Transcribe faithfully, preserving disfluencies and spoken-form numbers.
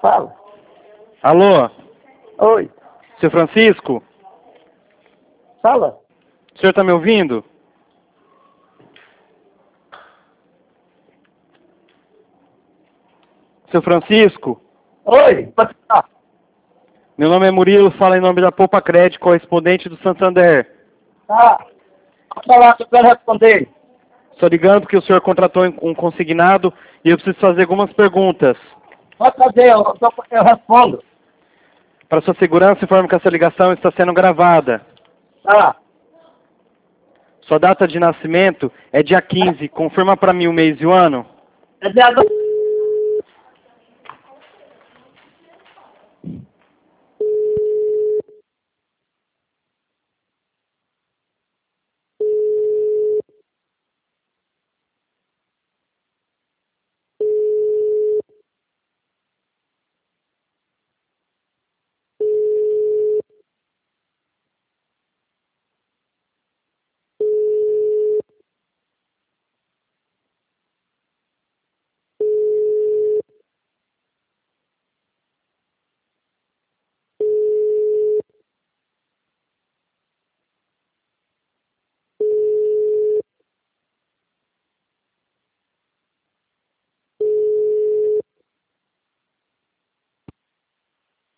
Fala. Alô? Oi. Seu Francisco? Fala. O senhor está me ouvindo? Seu Francisco? Oi, pode falar. Meu nome é Murilo, fala em nome da Poupa Crédito, correspondente do Santander. Tá. Pode falar que eu quero responder. Estou ligando porque o senhor contratou um consignado e eu preciso fazer algumas perguntas. Pode fazer, eu, eu, eu respondo. Para sua segurança, informo que essa ligação está sendo gravada. Tá. Sua data de nascimento é dia quinze. Confirma para mim o mês e o ano. É dia do...